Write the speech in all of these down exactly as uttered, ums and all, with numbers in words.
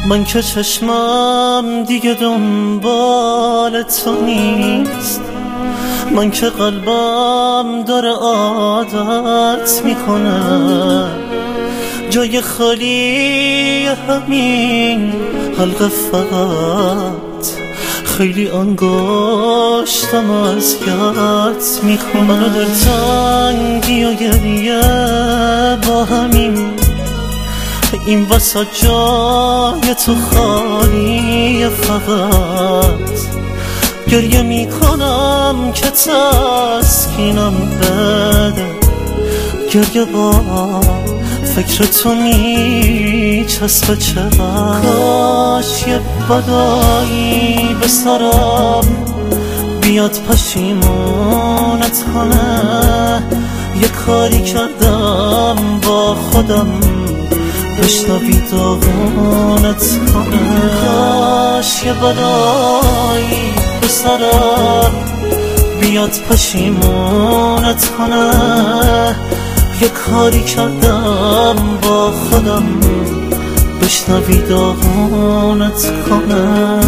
من که چشمم دیگه دنبال تو نیست، من که قلبم داره عادت میکنه جای خالی همین حلقه فقط خیلی انگشتم اذیت میکنه. منو در تنگی و گریه با همین این وسط جای تو خالی فقط گریه میکنم که تسکینم بده، گریه با فکر تو میچسبه چقدر. کاش یه بدایی به سرم بیاد پشیمونت کنه، یه کاری کردم با خودم بشنوی داغونت کنه. کاش یه بدایی به سرم بیاد پشیمونت کنه، یه کاری کردم با خودم بشنوی داغونت کنه.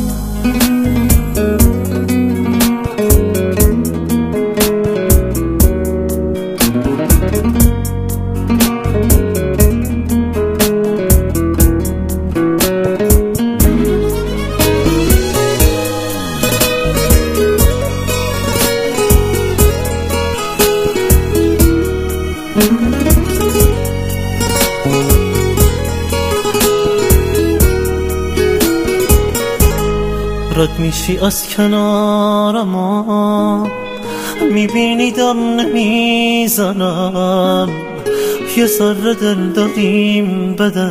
رد میشی از کنارم و میبینیدم نمیزنم، یه ذره دل داریم بده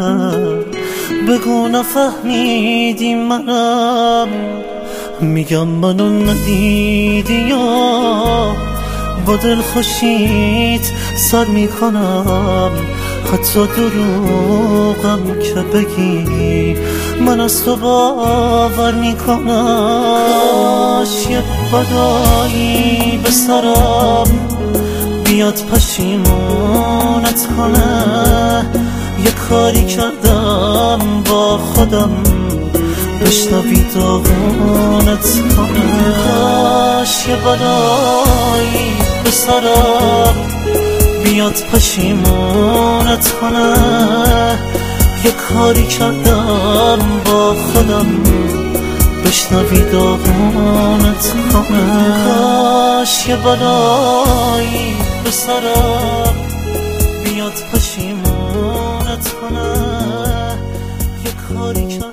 بگو نفهمیدی منم، میگم منو ندیدی یا با دل خوشیت سر میکنم، حتی دروغم که بگی من از تو باور میکنم. کاش یه بدایی به سرم بیاد پشیمونت کنه، یه کاری کردم با خودم بشنوی داغونت کنه. کاش یه بدایی به سرم بیاد پشیمونت کنه، یه کاری کردم با خودم بشنوی داغونت کنه. کاش یه بلایی به سرم بیاد پشیمونت کنه، یه کاری کردم